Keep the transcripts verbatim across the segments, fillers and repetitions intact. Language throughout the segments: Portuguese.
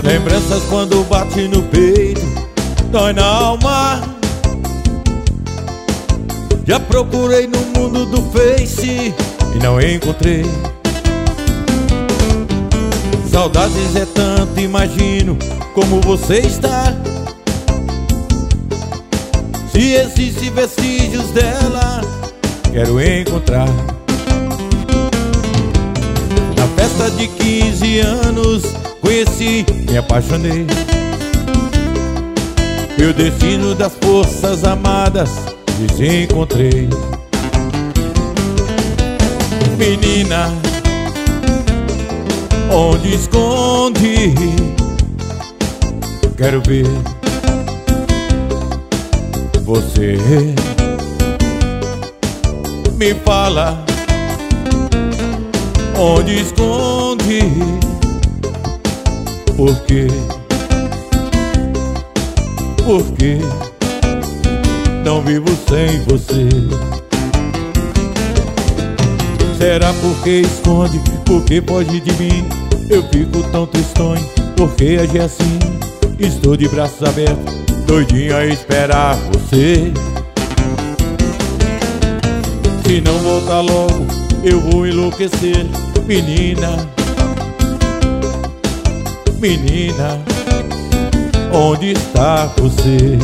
Lembranças quando bate no peito, dói na alma. Já procurei no mundo do Face e não encontrei. Saudades é tanto, imagino como você está. Se existem vestígios dela, quero encontrar. Na festa de quinze anos, conheci, me apaixonei. E o destino das forças amadas desencontrei. Menina, onde esconde? Quero ver você. Me fala, onde esconde? Por quê? Por quê? Não vivo sem você. Será porque esconde? Porque foge de mim? Eu fico tão tristonho, porque age assim. Estou de braços abertos, doidinho a esperar você. Se não voltar logo, eu vou enlouquecer. Menina, menina, onde está você?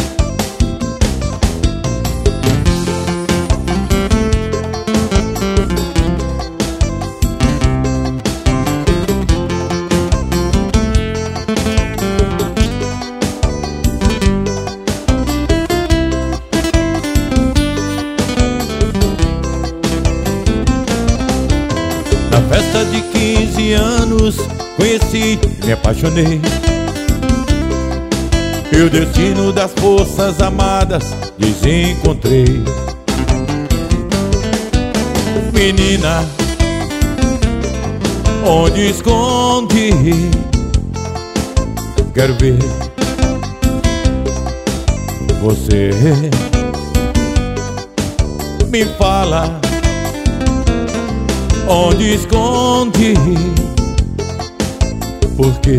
Na festa de quinze anos, conheci, me apaixonei. E o destino das forças amadas desencontrei. Menina, onde esconde? Quero ver você. Me fala, onde esconde? Por quê?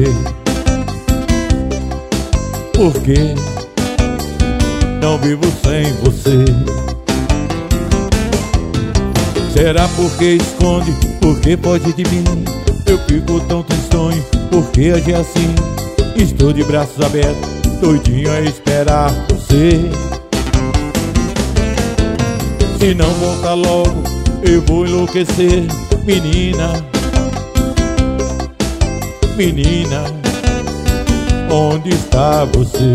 Por quê? Não vivo sem você. Será porque esconde? Porque foge de mim? Eu fico tão tristonho, porque age assim. Estou de braços abertos, doidinho a esperar você. Se não voltar logo, eu vou enlouquecer. Menina, menina, onde está você?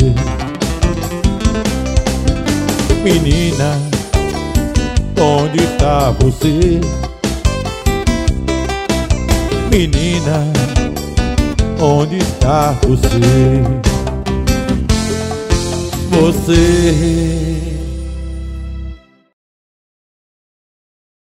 Menina, onde está você? Menina, onde está você? Você